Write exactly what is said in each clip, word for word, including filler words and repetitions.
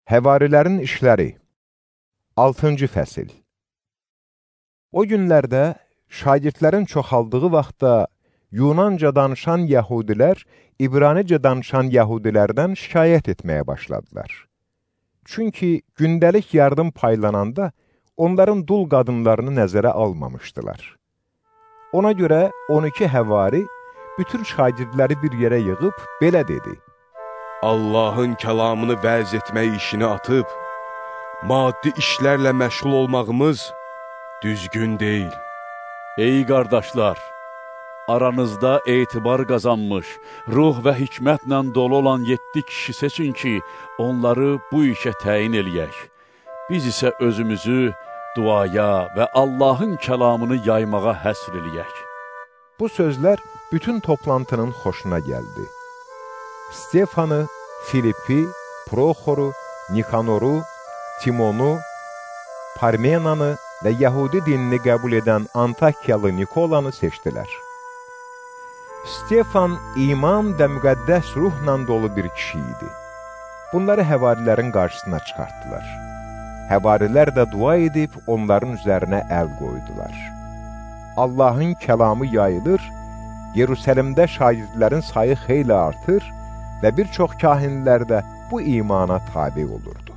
Həvarilərin işləri altıncı fəsil. O günlərdə şagirdlərin çoxaldığı vaxtda Yunanca danışan yəhudilər İbranicə danışan yəhudilərdən şikayət etməyə başladılar. Çünki gündəlik yardım paylananda onların dul qadınlarını nəzərə almamışdılar. Ona görə on iki həvari bütün şagirdləri bir yerə yığıb belə dedi: Allahın kəlamını vəz etmək işini atıb, maddi işlərlə məşğul olmağımız düzgün deyil. Ey qardaşlar, aranızda etibar qazanmış, ruh və hikmətlə dolu olan yeddi kişi seçin ki, onları bu işə təyin eləyək. Biz isə özümüzü duaya və Allahın kəlamını yaymağa həsr eləyək. Bu sözlər bütün toplantının xoşuna gəldi. Stefanı, Filipi, Proxoru, Nikanoru, Timonu, Parmenanı və Yəhudi dinini qəbul edən Antakyalı Nikolanı seçdilər. Stefan iman və müqəddəs ruhla dolu bir kişi idi. Bunları həvarilərin qarşısına çıxartdılar. Həvarilər də dua edib onların üzərinə əl qoydular. Allahın kəlamı yayılır, Yerusəlimdə şagirdlərin sayı xeyli artır və bir çox kahinlər də bu imana tabi olurdu.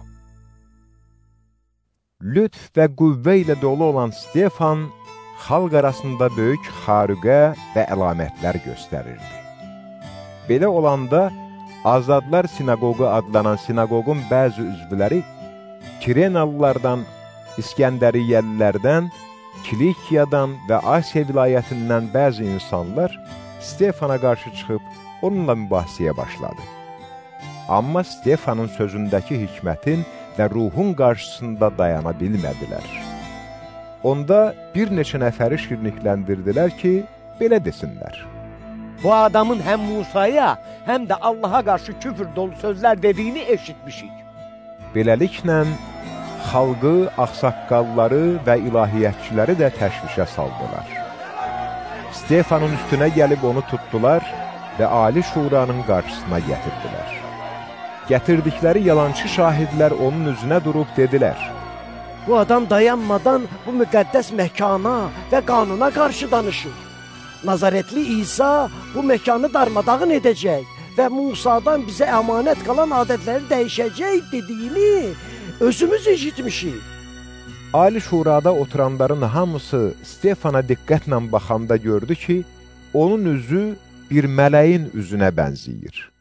Lütf və qüvvə ilə dolu olan Stefan, xalq arasında böyük xarüqə və əlamətlər göstərirdi. Belə olanda, Azadlar Sinagogı adlanan sinagogun bəzi üzvləri, Kirenalılardan, İskəndəriyyəlilərdən, Kilikiyadan və Asiya vilayətindən bəzi insanlar Stefana qarşı çıxıb onunla mübahisəyə başladı. Amma Stefanın sözündəki hikmətin və ruhun qarşısında dayana bilmədilər. Onda bir neçə nəfəri şirnikləndirdilər ki, belə desinlər: Bu adamın həm Musaya, həm də Allaha qarşı küfür dolu sözlər dediyini eşitmişik. Beləliklə, xalqı, ağsaqqalları və ilahiyyətçiləri də təşvişə saldılar. Stefanın üstünə gəlib onu tutdular və Ali Şuranın qarşısına gətirdilər. Gətirdikləri yalancı şahidlər onun üzünə durub dedilər: Bu adam dayanmadan bu müqəddəs məkana və qanuna qarşı danışır. Nazaretli İsa bu məkanı darmadağın edəcək və Musadan bizə əmanət qalan adətləri dəyişəcək dediyini özümüz eşitmişik. Ali Şurada oturanların hamısı Stefana diqqətlə baxanda gördü ki, onun üzü bir mələyin üzünə bənziyir.